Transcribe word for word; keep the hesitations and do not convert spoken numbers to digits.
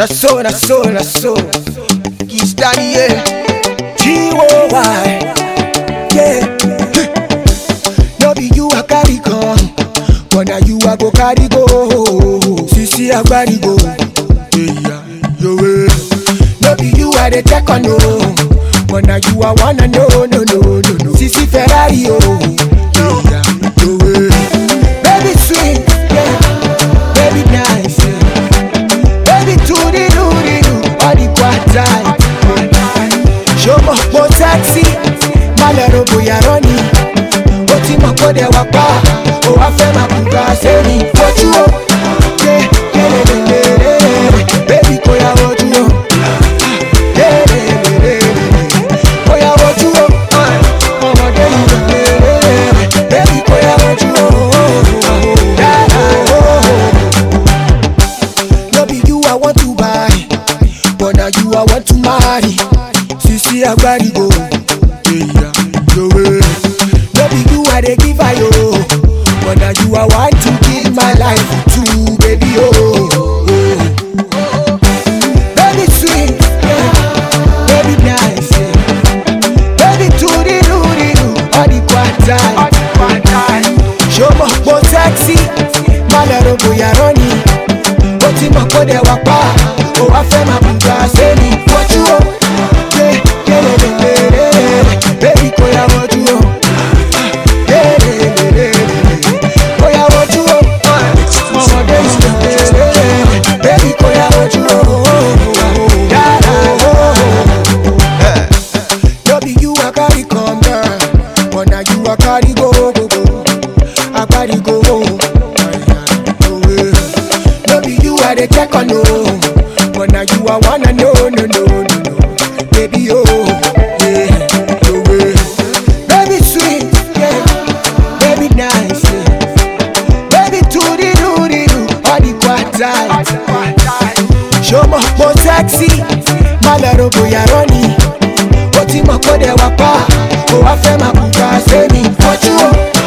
Na so, na so, na so. Kiss daddy, yeah. G O Y, yeah. No be you a carry come, but now you a go carry go. Sisi a carry go, yeah, yo way. No be you a the check on no, but now you a wanna know, no, no, no, no. Sisi Ferrari, oh, yeah, yo way. Baby sweet, yeah, baby nice, yeah. Baby to the do the do, all the quarter. Show me more sexy, malero boya running. Oti mo ko de wa pa, o wa fe ma kuka se ni. What you want? Yeah, yeah, yeah, yeah. Baby ko ya what you want? Yeah, yeah, yeah, yeah. Ko ya what you want? Mama de you. Baby ko ya what you want? Yeah, oh. No be you I want to buy, but now you I want to marry. Sisi agbari go, yeah, yo way. No be you I dey give her yo, but now you I want to give my life to, baby oh. oh. Baby sweet, yeah. Baby nice, yeah. Baby to the do the do, all the quarter. Show me more sexy, malero boya running. Oti mo ko de wa pa, o wa fe ma buga se ni. What you want? Baby, ko ya what you want? Yeah, yeah, yeah, yeah. Ko ya what you want? Mama, they say, baby, ko ya what you want? Yeah, oh. No be you a carry come down, but now you a carry go, go, go. I carry go, no be you a the check on no, but now you a wanna know, no, no, no, no. Baby, oh. Show me more sexy, malero boya running. Oti mo ko de wa pa, o wa fe ma buga se mi. What you want?